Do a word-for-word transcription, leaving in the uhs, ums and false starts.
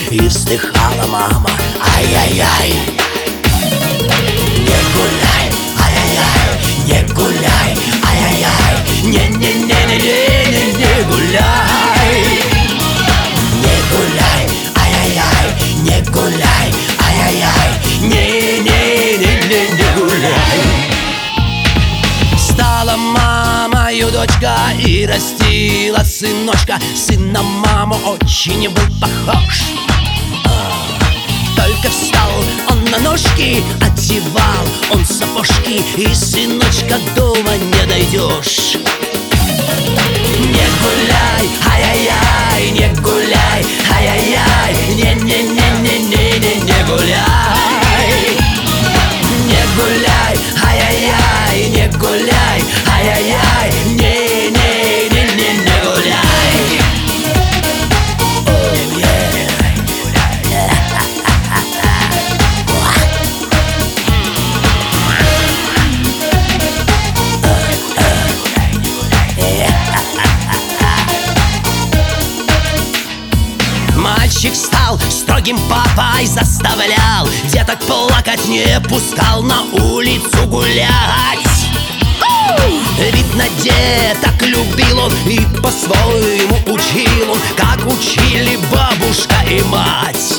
и вздыхала мама: ай-яй-яй. Не гуляй, ай-яй-яй, не гуляй, ай-яй-яй, не-не-не-не-не, не гуляй. Не гуляй, ай-яй-яй, не гуляй, ай-яй-яй, не-не-не-не, не гуляй. Стала мамою дочка и растила сыночка. Сын на маму очень был похож. Только встал он на ножки, одевал он сапожки, и сыночка дома не дойдешь. Не гуляй, ай-яй-яй, не гуляй, ай-яй-яй, не-не-не-не-не, не гуляй. Не гуляй, ай-яй-яй, не гуляй, ай-яй-яй, не-не-не-не, не гуляй. Мальчик стал строгим папой, заставлял деток плакать, не пускал на улицу гулять. Видно, деток любил он и по-своему учил он, как учили бабушка и мать.